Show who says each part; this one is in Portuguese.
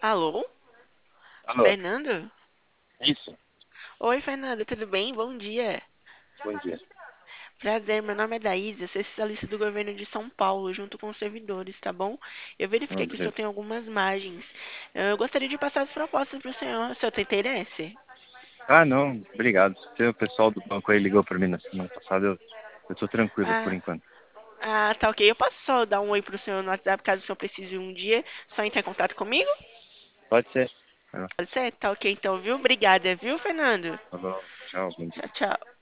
Speaker 1: Alô?
Speaker 2: Alô,
Speaker 1: Fernando?
Speaker 2: isso.
Speaker 1: Oi, Fernando, tudo bem? Bom dia.
Speaker 2: Bom dia.
Speaker 1: Prazer, meu nome é Daís, eu sou especialista do governo de São Paulo, junto com os servidores, tá bom? Eu verifiquei que o senhor
Speaker 2: Beleza.
Speaker 1: tem algumas margens. Eu gostaria de passar as propostas para o senhor tem interesse?
Speaker 2: Ah, não, obrigado. O pessoal do banco aí ligou para mim na semana passada. Eu tô tranquilo por
Speaker 1: Ah,
Speaker 2: enquanto.
Speaker 1: tá ok. Eu posso só dar um oi pro senhor no WhatsApp, caso o senhor precise um dia, só entrar em contato comigo?
Speaker 2: Pode ser. Ah,
Speaker 1: Pode ser? Tá ok então, viu? Obrigada, viu, Fernando?
Speaker 2: tá bom. Tchau, bom dia.
Speaker 1: Tchau, tchau.